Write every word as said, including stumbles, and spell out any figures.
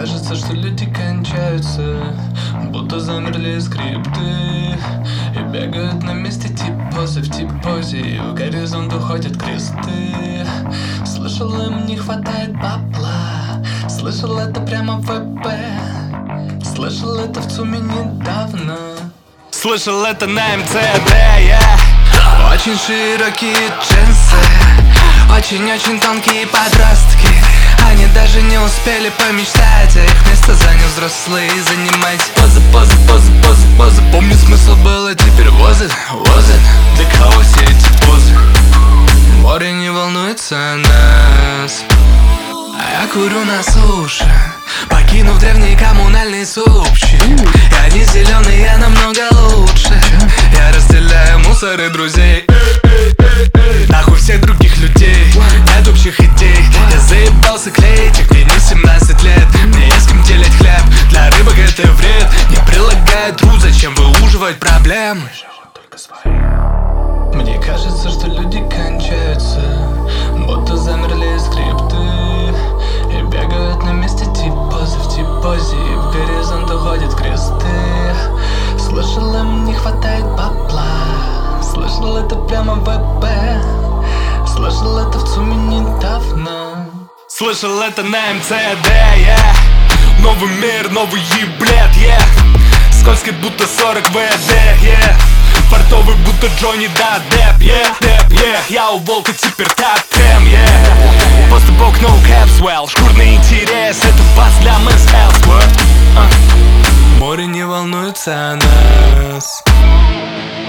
кажется, что люди кончаются, будто замерли скрипты и бегают на месте тип-позы в тип-позе, и в горизонт уходят кресты. Слышал, им не хватает бабла, слышал это прямо в ВП, слышал это в ЦУМе недавно, слышал это на эм цэ дэ, yeah. Очень широкие джинсы, очень-очень тонкие подростки. Они даже не успели помечтать, а их место занял взрослый. Занимайте позы, позы, позы, позы, позы. Помню, смысл был, а теперь возит, возит. Для кого все эти позы? Море не волнуется о нас, а я курю на суше, покинув древний коммунальный супчик. Я не зеленый, я намного лучше. Я разделяю мусор и друзей. Нахуй всех других людей, нет общих идей. Я заебался клеить, их мне не семнадцать лет. Мне есть с кем делить хлеб, для рыбок это вред. Не прилагая труд, зачем выуживать проблемы? Мне кажется, что люди кончаются, будто замерли скрипты и бегают на месте тип-позы в тип-позе, и в горизонт уходят кресты. Слышал, им не хватает бабла, слышал это прямо в ВП, слышал это в ЦУМе недавно, слышал это на эм цэ дэ, yeah. Новый мир, новый еблет, yeah. Скользкий, будто сорок вэ дэ, yeah. Фартовый, будто Джонни да Депп, yeah. Депп, yeah. Я у волка теперь топ-тем, yeah. Поступок no caps, well. Шкурный интерес, это бас для мисс Элсворт. uh. Море не волнуется о нас.